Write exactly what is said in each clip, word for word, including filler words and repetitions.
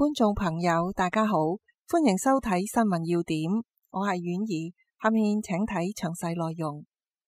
觀眾朋友，大家好，歡迎收睇新聞要點，我係婉兒，下面請睇詳細內容。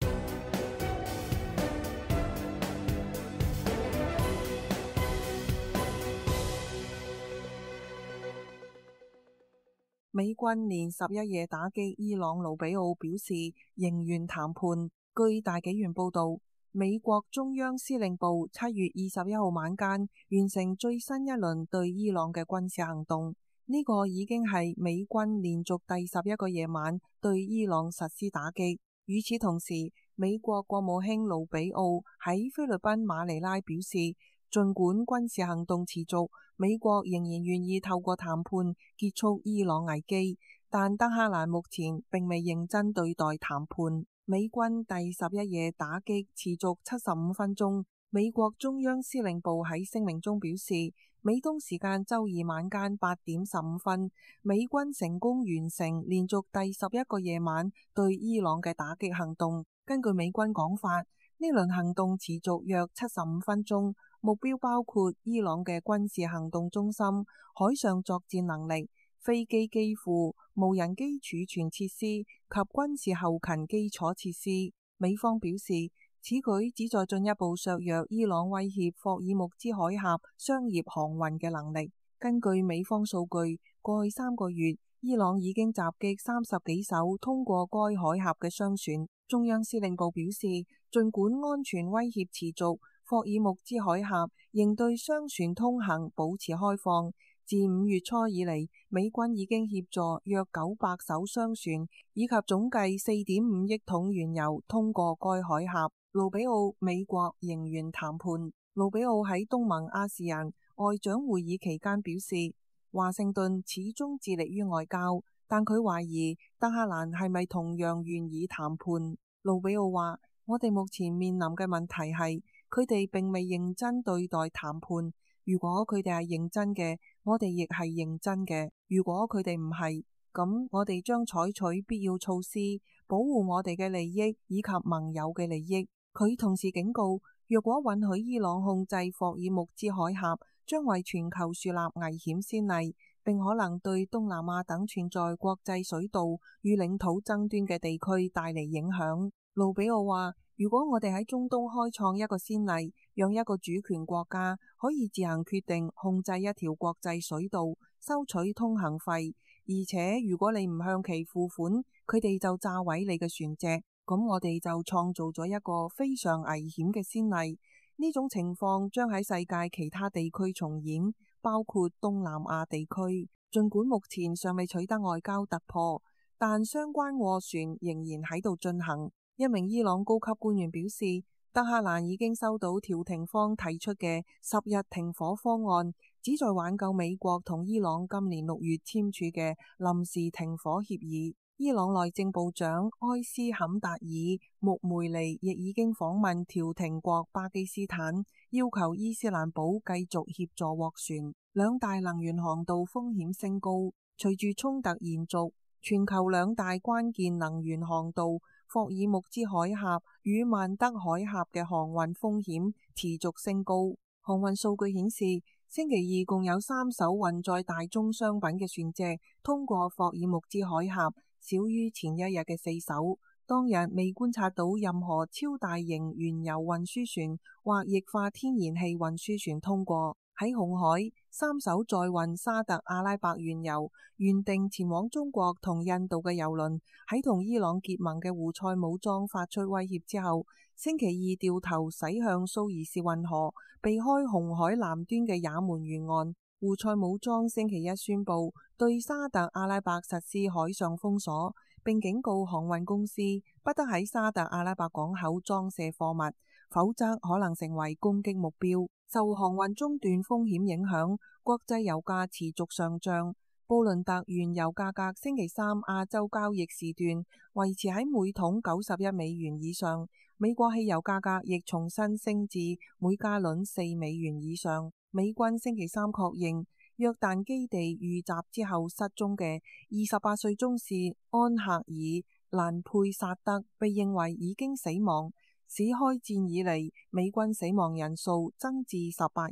美軍連十一夜打擊伊朗盧比奧，表示仍願談判。據大紀元報道，美國中央司令部七月二十一號晚間完成最新一輪對伊朗嘅軍事行動，呢、這個已經係美軍連續第十一個夜晚對伊朗實施打擊。與此同時，美國國務卿盧比奧喺菲律賓馬尼拉表示，儘管軍事行動持續，美國仍然願意透過談判結束伊朗危機，但德黑蘭目前並未認真對待談判。美軍第十一夜打擊持續七十五分鐘。美國中央司令部喺聲明中表示，美東時間周二晚間八點十五分，美軍成功完成連續第十一個夜晚對伊朗嘅打擊行動。根據美軍講法，呢輪行動持續約七十五分鐘，目標包括伊朗嘅軍事行動中心、海上作戰能力、飛機機庫、無人機儲存設施及軍事後勤基礎設施。美方表示，此舉旨在進一步削弱伊朗威脅霍爾木茲海峽商業航運嘅能力。根據美方數據，過去三個月，伊朗已經襲擊三十幾艘通過該海峽嘅商船。中央司令部表示，儘管安全威脅持續，霍爾木茲海峽仍對商船通行保持開放。自五月初以嚟，美軍已經協助約九百艘商船以及總計四點五億桶原油通過該海峽。盧比奧美國仍願談判。盧比奧喺東盟亞視人外長會議期間表示，華盛頓始終致力於外交，但佢懷疑德黑蘭係咪同樣願意談判。盧比奧話：我哋目前面臨嘅問題係，佢哋並未認真對待談判。如果佢哋係認真嘅，我哋亦係認真嘅。如果佢哋唔係，咁我哋將採取必要措施，保護我哋嘅利益以及盟友嘅利益。佢同時警告，若果允許伊朗控制霍爾木茲海峽，將為全球樹立危險先例，並可能對東南亞等存在國際水道與領土爭端嘅地區帶嚟影響。盧比奧話：如果我哋喺中東開創一個先例，讓一個主權國家可以自行決定控制一條國際水道，收取通行費，而且如果你唔向其付款，佢哋就炸毀你嘅船隻，咁我哋就創造咗一個非常危險嘅先例。呢種情況將喺世界其他地區重演，包括東南亞地區。儘管目前尚未取得外交突破，但相關斡旋仍然喺度進行。一名伊朗高級官員表示，德黑蘭已經收到調停方提出嘅十日停火方案，旨在挽救美國同伊朗今年六月簽署嘅臨時停火協議。伊朗內政部長埃斯坎達爾穆梅尼亦已經訪問調停國巴基斯坦，要求伊斯蘭堡繼續協助斡旋。兩大能源航道風險升高，隨住衝突延續，全球兩大關鍵能源航道霍爾木茲海峽與曼德海峽嘅航運風險持續升高。航運數據顯示，星期二共有三艘運載大宗商品嘅船隻通過霍爾木茲海峽，少於前一日嘅四艘。當日未觀察到任何超大型原油運輸船或液化天然氣運輸船通過。喺紅海，三艘載運沙特阿拉伯原油、原定前往中國同印度嘅油輪，喺同伊朗結盟嘅胡塞武裝發出威脅之後，星期二掉頭駛向蘇伊士運河，避開紅海南端嘅也門沿岸。胡塞武裝星期一宣布對沙特阿拉伯實施海上封鎖，並警告航運公司不得喺沙特阿拉伯港口裝卸貨物，否則可能成為攻擊目標。受航運中斷風險影響，國際油價持續上漲。布倫特原油價格星期三亞洲交易時段維持喺每桶九十一美元以上，美國汽油價格亦重新升至每加侖四美元以上。美軍星期三確認，約旦基地遇襲之後失蹤嘅二十八歲中士安赫爾蘭佩薩德被認為已經死亡，使開戰以嚟美軍死亡人數增至十八人。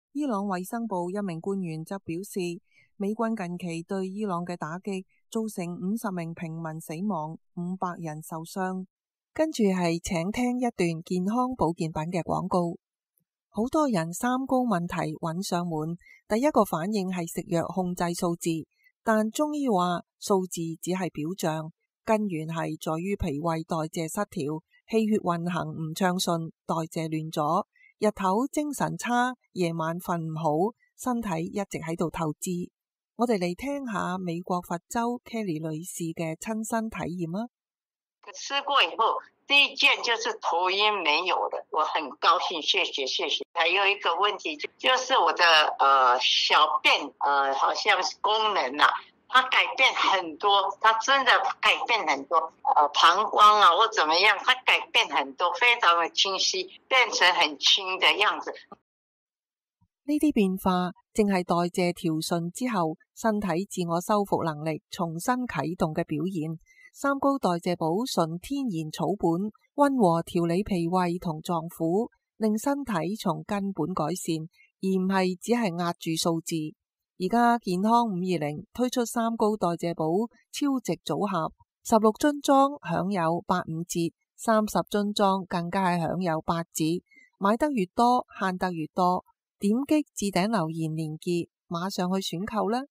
伊朗衛生部一名官員則表示，美軍近期對伊朗嘅打擊造成五十名平民死亡，五百人受傷。跟住係請聽一段健康保健品嘅廣告。好多人三高問題揾上門，第一個反應係食藥控制數字，但中醫話數字只係表象，根源係在於脾胃代謝失調，氣血運行唔暢順，代謝亂咗，日頭精神差，夜晚瞓唔好，身體一直喺度透支。我哋嚟聽下美國佛州 Kelly 女士嘅親身體驗啊！ 吃過以後，第一件就是頭暈沒有的，我很高興，謝謝謝謝。還有一個問題就就是我的呃小便呃好像是功能啊，它改變很多，它真的改變很多，呃膀胱啊或怎麼樣，它改變很多，非常的清晰，變成很輕的樣子。 呢啲變化正係代謝調順之後，身體自我修復能力重新啟動嘅表現。三高代謝寶純天然草本，溫和調理脾胃同臟腑，令身體從根本改善，而唔係只係壓住數字。而家健康五二零推出三高代謝寶超值組合，十六樽裝享有八五折，三十樽裝更加係享有八折。買得越多，慳得越多。點擊置頂留言連結，馬上去選購啦！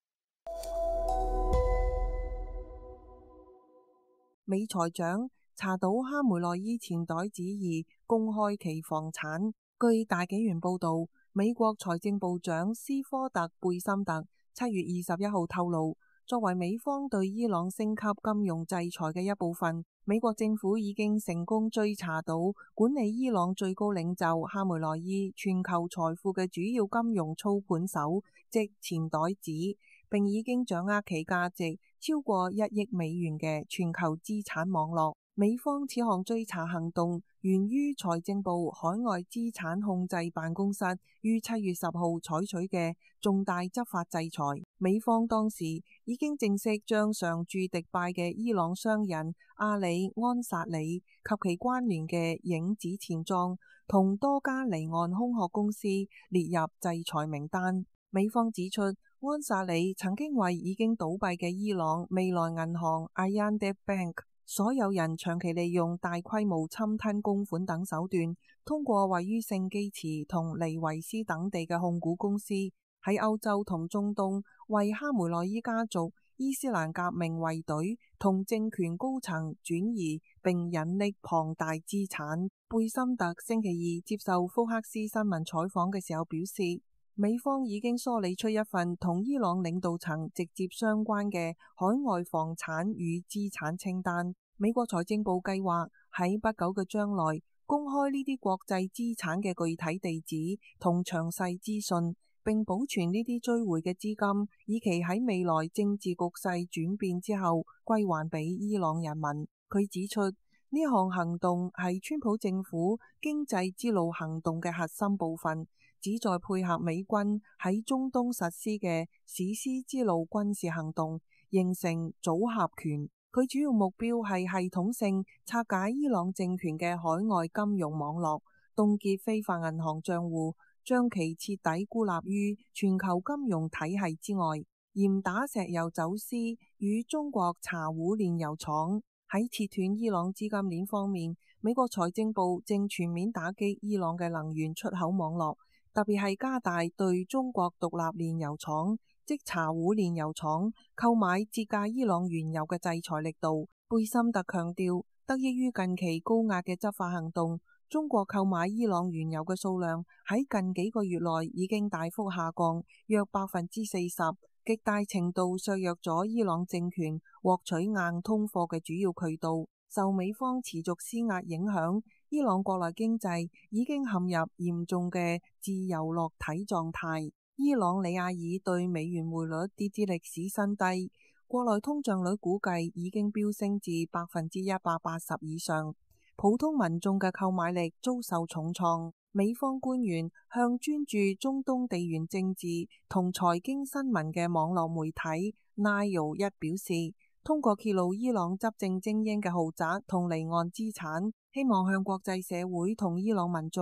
美財長查到哈梅內伊錢袋旨意公開其房產。據大紀元報道，美國財政部長斯科特貝森特七月二十一號透露，作為美方對伊朗升級金融制裁嘅一部分，美國政府已經成功追查到管理伊朗最高領袖哈梅內伊全球財富嘅主要金融操盤手，即錢袋子，並已經掌握其價值超過一億美元嘅全球資產網絡。美方此項追查行動源於財政部海外資產控制辦公室於七月十號採取嘅重大執法制裁。美方當時已經正式將常駐迪拜嘅伊朗商人阿里安薩里及其關聯嘅影子錢莊同多家離岸空殼公司列入制裁名單。美方指出，安薩里曾經為已經倒閉嘅伊朗未來銀行 Ayan Debt Bank 所有人長期利用大規模侵吞公款等手段，通過位於聖基茨同尼維斯等地嘅控股公司喺歐洲同中東為哈梅內伊家族伊斯蘭革命衛隊同政權高層轉移並隱匿龐大資產。貝森特星期二接受福克斯新聞採訪嘅時候表示，美方已經梳理出一份同伊朗領導層直接相關嘅海外房產與資產清單。美國財政部計劃喺不久嘅將來公開呢啲國際資產嘅具體地址同詳細資訊，並保存呢啲追回嘅資金，以期喺未來政治局勢轉變之後歸還俾伊朗人民。佢指出，呢項行動係川普政府經濟之路行動嘅核心部分，旨在配合美軍喺中東實施嘅史詩之路軍事行動，形成組合拳。佢主要目標係系統性拆解伊朗政權嘅海外金融網絡，凍結非法銀行賬戶，將其徹底孤立於全球金融體系之外，嚴打石油走私與中國查胡煉油廠。喺切斷伊朗資金鏈方面，美國財政部正全面打擊伊朗嘅能源出口網絡，特別係加大對中國獨立煉油廠即查胡煉油廠購買折價伊朗原油嘅制裁力度。貝森特強調，得益於近期高壓嘅執法行動，中國購買伊朗原油嘅數量喺近幾個月內已經大幅下降，約百分之四十，極大程度削弱咗伊朗政權獲取硬通貨嘅主要渠道。受美方持續施壓影響，伊朗國內經濟已經陷入嚴重嘅自由落體狀態。伊朗里亞爾對美元匯率跌至歷史新低，國內通脹率估計已經飆升至百分之一百八十以上，普通民眾嘅購買力遭受重創。美方官員向專注中東地緣政治同財經新聞嘅網絡媒體 Nile 一表示，通過揭露伊朗執政精英嘅豪宅同離岸資產，希望向國際社會同伊朗民眾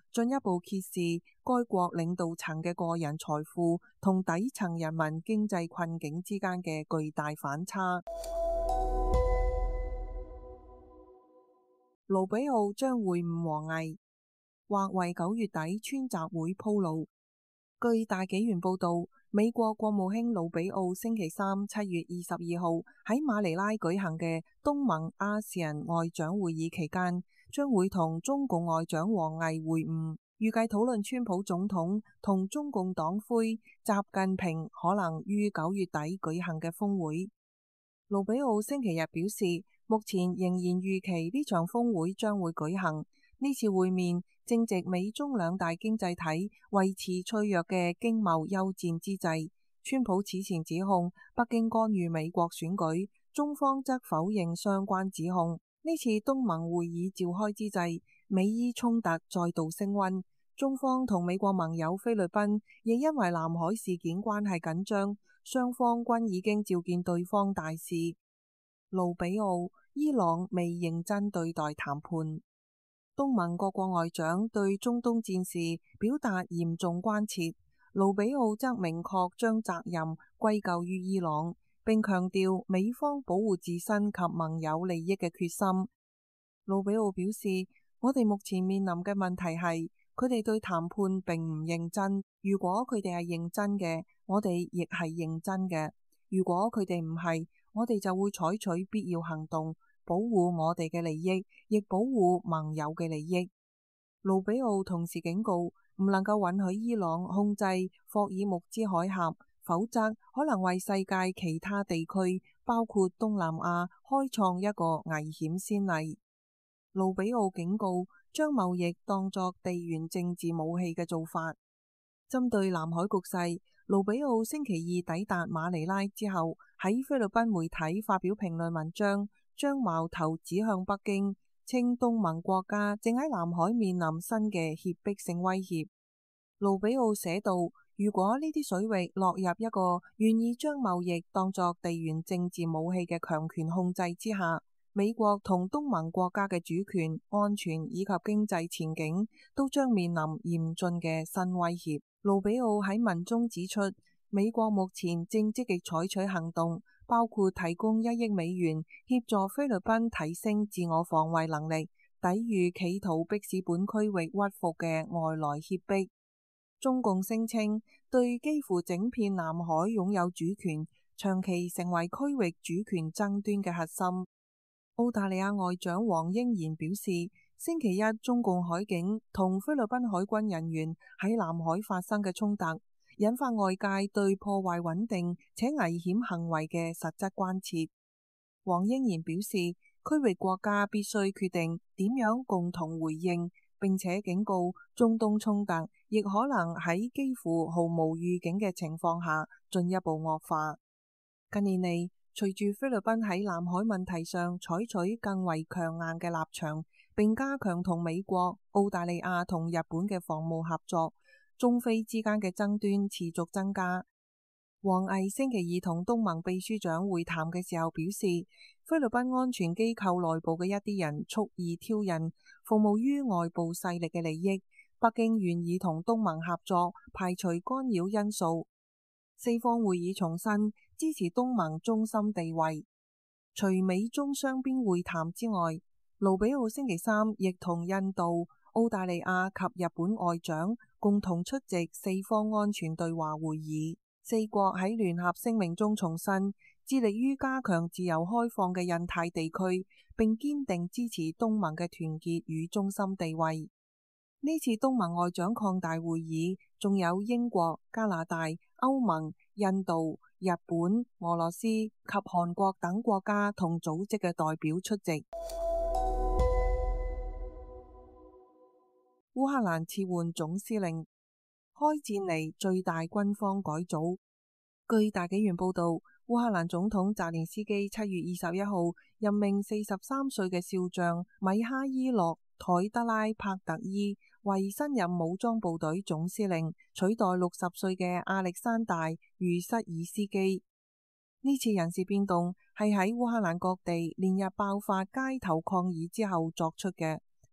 進一步揭示該國領導層嘅個人財富同底層人民經濟困境之間嘅巨大反差。盧比奧將會晤王毅，或為九月底川習會鋪路。據大紀元報道，美國國務卿盧比奧星期三七月二十二號喺馬尼拉舉行嘅東盟亞視人外長會議期間，將會同中共外長王毅會晤，預計討論川普總統同中共黨魁習近平可能於九月底舉行嘅峰會。盧比奧星期日表示，目前仍然預期呢場峰會將會舉行。呢次會面正值美中兩大經濟體維持脆弱嘅經貿休戰之際。川普此前指控北京干預美國選舉，中方則否認相關指控。呢次東盟會議召開之際，美伊衝突再度升溫。中方同美國盟友菲律賓亦因為南海事件關係緊張，雙方均已經召見對方大使。盧比奧：伊朗未認真對待談判。東盟各國外長對中東戰事表達嚴重關切，盧比奧則明確將責任歸咎於伊朗，並強調美方保護自身及盟友利益嘅決心。盧比奧表示，我哋目前面臨嘅問題係，佢哋對談判並唔認真。如果佢哋係認真嘅，我哋亦係認真嘅；如果佢哋唔係，我哋就會採取必要行動，保護我哋嘅利益，亦保護盟友嘅利益。盧比奧同時警告，唔能夠允許伊朗控制霍爾木茲海峽，否則可能為世界其他地區，包括東南亞，開創一個危險先例。盧比奧警告，將貿易當作地緣政治武器嘅做法。針對南海局勢，盧比奧星期二抵達馬尼拉之後，喺菲律賓媒體發表評論文章，將矛頭指向北京，稱東盟國家正喺南海面臨新嘅脅迫性威脅。盧比奧寫道，如果呢啲水域落入一個願意將貿易當作地緣政治武器嘅強權控制之下，美國同東盟國家嘅主權、安全以及經濟前景都將面臨嚴峻嘅新威脅。盧比奧喺文中指出，美國目前正積極採取行動，包括提供一億美元協助菲律賓提升自我防衛能力，抵禦企圖迫使本區域屈服嘅外來脅迫。中共聲稱對幾乎整片南海擁有主權，長期成為區域主權爭端嘅核心。澳大利亞外長黃英賢表示，星期一中共海警同菲律賓海軍人員喺南海發生嘅衝突，引發外界對破壞穩定且危險行為嘅實質關切。黃英賢表示，區域國家必須決定點樣共同回應，並且警告中東衝突亦可能喺幾乎毫無預警嘅情況下進一步惡化。近年嚟，隨住菲律賓喺南海問題上採取更為強硬嘅立場，並加強同美國、澳大利亞同日本嘅防務合作，中菲之間嘅爭端持續增加。王毅星期二同東盟秘書長會談嘅時候表示，菲律賓安全機構內部嘅一啲人蓄意挑釁，服務於外部勢力嘅利益。北京願意同東盟合作，排除干擾因素。四方會議重申支持東盟中心地位。除美中雙邊會談之外，盧比奧星期三亦同印度、澳大利亞及日本外長共同出席四方安全對話會議。四國喺聯合聲明中重申，致力於加強自由開放嘅印太地區，並堅定支持東盟嘅團結與中心地位。呢次東盟外長擴大會議，仲有英國、加拿大、歐盟、印度、日本、俄羅斯及韓國等國家同組織嘅代表出席。烏克蘭撤換總司令，開戰嚟最大軍方改組。據大紀元報道，烏克蘭總統澤連斯基七月二十一號任命四十三歲嘅少將米哈伊洛·凱德拉帕特伊為新任武裝部隊總司令，取代六十歲嘅亞歷山大·茹瑟爾斯基。呢次人事變動係喺烏克蘭各地連日爆發街頭抗議之後作出嘅，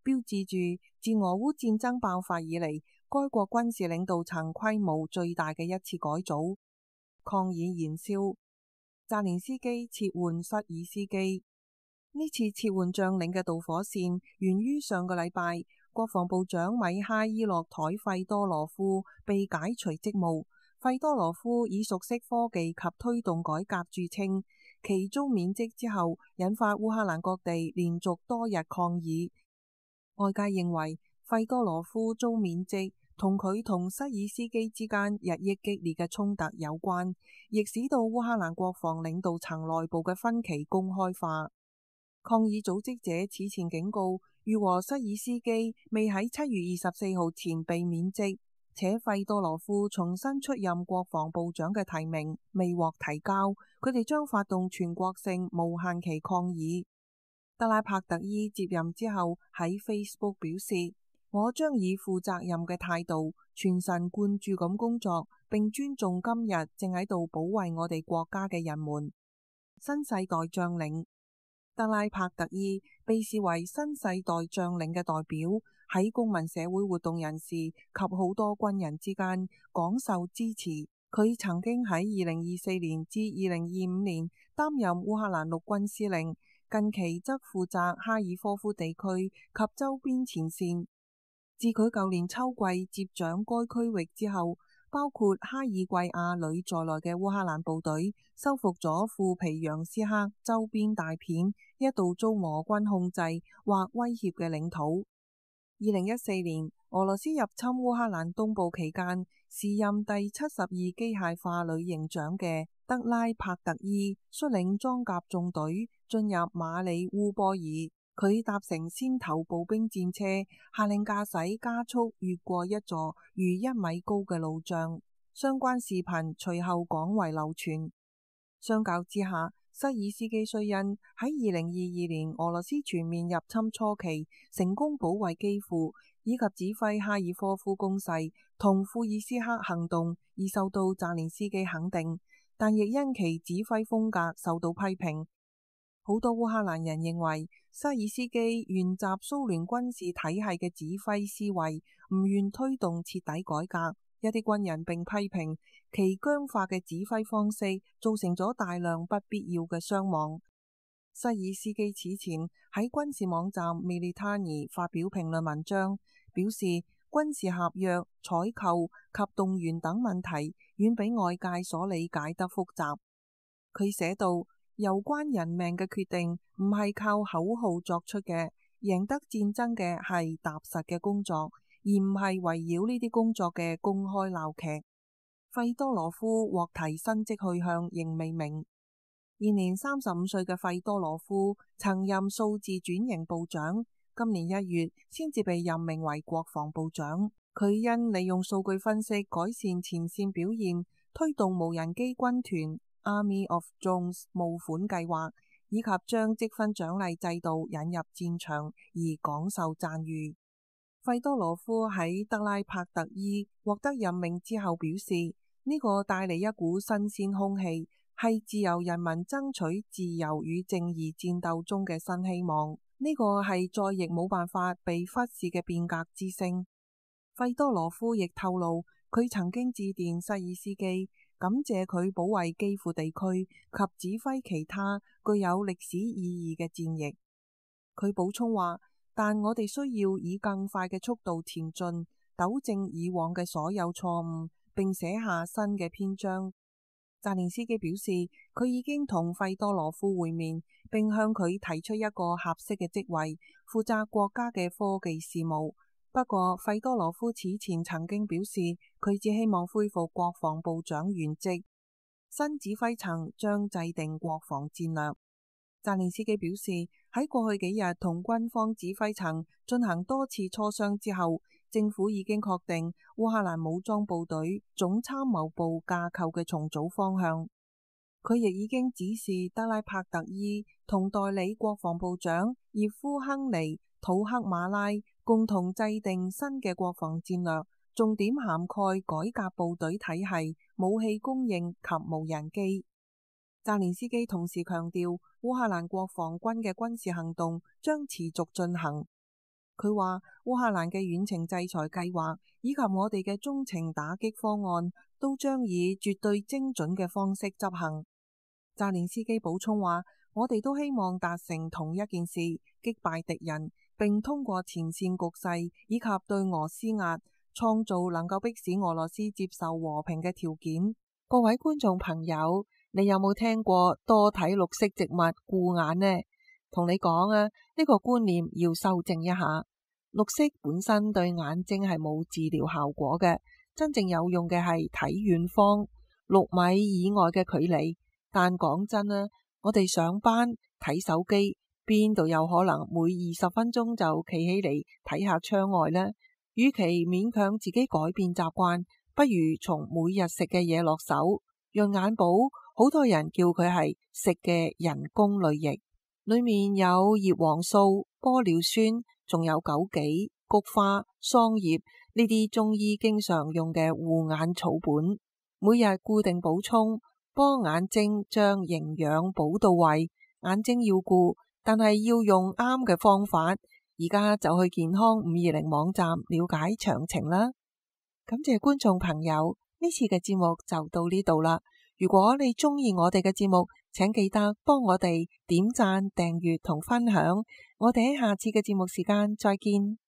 標誌住自俄烏戰爭爆發以嚟，該國軍事領導層規模最大嘅一次改組。抗議燃燒，澤連斯基撤換塞爾斯基。呢次撤換將領嘅導火線源於上個禮拜，國防部長米哈伊洛台費多羅夫被解除職務。費多羅夫以熟悉科技及推動改革著稱，其遭免職之後，引發烏克蘭各地連續多日抗議。外界認為費多羅夫遭免職同佢同塞爾斯基之間日益激烈嘅衝突有關，亦使到烏克蘭國防領導層內部嘅分歧公開化。抗議組織者此前警告，如果塞爾斯基未喺七月二十四號前被免職，且費多羅夫重新出任國防部長嘅提名未獲提交，佢哋將發動全國性無限期抗議。德拉帕特伊接任之後喺 Facebook 表示，我將以負責任嘅態度全神貫注咁工作，並尊重今日正喺度保衛我哋國家嘅人們。新世代將領德拉帕特伊被視為新世代將領嘅代表，喺公民社會活動人士及好多軍人之間廣受支持。佢曾經喺二零二四年至二零二五年擔任烏克蘭陸軍司令，近期則負責哈爾科夫地區及周邊前線。自佢舊年秋季接掌該區域之後，包括哈爾季亞里在內嘅烏克蘭部隊收復咗庫皮揚斯克周邊大片一度遭俄軍控制或威脅嘅領土。二零一四年俄羅斯入侵烏克蘭東部期間，時任第七十二機械化旅營長嘅德拉帕特伊率領裝甲縱隊進入馬里烏波爾。佢搭乘先頭步兵戰車，下令駕駛加速越過一座逾一米高嘅路障。相關視頻隨後廣為流傳。相較之下，塞爾斯基雖因喺二零二二年俄羅斯全面入侵初期成功保衛基輔，以及指揮哈爾科夫攻勢同庫爾斯克行動而受到澤連斯基肯定，但亦因其指揮風格受到批評。好多烏克蘭人認為，塞爾斯基沿襲蘇聯軍事體系嘅指揮思維，唔願推動徹底改革。一啲軍人並批評其僵化嘅指揮方式造成咗大量不必要嘅傷亡。塞爾斯基此前喺軍事網站 Military 發表評論文章，表示軍事合約、採購及動員等問題遠比外界所理解得複雜。佢寫道，有關人命嘅決定唔係靠口號作出嘅，贏得戰爭嘅係踏實嘅工作，而唔係圍繞呢啲工作嘅公開鬧劇。費多羅夫獲提薪職去向仍未明。現年三十五歲嘅費多羅夫曾任數字轉型部長，今年一月先至被任命為國防部長。佢因利用數據分析改善前線表現，推動無人機軍團Army of Drones 募款計劃，以及將積分獎勵制度引入戰場而廣受讚譽。費多羅夫喺德拉帕特伊獲得任命之後表示，呢、這個帶嚟一股新鮮空氣，係自由人民爭取自由與正義戰鬥中嘅新希望。呢、這個係再亦冇辦法被忽視嘅變革之聲。費多羅夫亦透露，佢曾經致電塞爾斯基，感謝佢保衛基輔地區及指揮其他具有歷史意義嘅戰役。佢補充話，但我哋需要以更快嘅速度前進，糾正以往嘅所有錯誤，並寫下新嘅篇章。澤連斯基表示，佢已經同費多羅夫會面，並向佢提出一個合適嘅職位，負責國家嘅科技事務。不過，費多羅夫此前曾經表示，佢只希望恢復國防部長原職，新指揮層將制定國防戰略。澤連斯基表示，喺過去幾日同軍方指揮層進行多次磋商之後，政府已經確定烏克蘭武裝部隊總參謀部架構嘅重組方向。佢亦已經指示德拉帕特伊同代理國防部長葉夫亨尼土克馬拉共同制定新嘅國防戰略，重點涵蓋改革部隊體系、武器供應及無人機。澤連斯基同時強調，烏克蘭國防軍嘅軍事行動將持續進行。 佢話烏克蘭嘅遠程制裁計劃以及我哋嘅中程打擊方案都將以絕對精準嘅方式執行。澤連斯基補充話，我哋都希望達成同一件事，擊敗敵人，並通過前線局勢以及對俄施壓，創造能夠迫使俄羅斯接受和平嘅條件。各位觀眾朋友，你有冇聽過多體綠色植物護眼呢？同你講啊，呢個觀念要修正一下。綠色本身對眼睛係冇治療效果嘅，真正有用嘅係睇遠方六米以外嘅距離。但講真啊，我哋上班睇手機，邊度有可能每二十分鐘就企起嚟睇下窗外呢？與其勉強自己改變習慣，不如從每日食嘅嘢落手。養眼寶好多人叫佢係食嘅人工淚液，裏面有葉黃素、玻尿酸，仲有枸杞、菊花、桑葉呢啲中醫經常用嘅護眼草本，每日固定補充，幫眼睛將營養補到位。眼睛要顧，但係要用啱嘅方法。而家就去健康五二零網站了解詳情啦。感謝觀眾朋友，呢次嘅節目就到呢度啦。如果你中意我哋嘅節目，請記得幫我哋點讚、訂閱同分享。我哋喺下次嘅節目時間再見。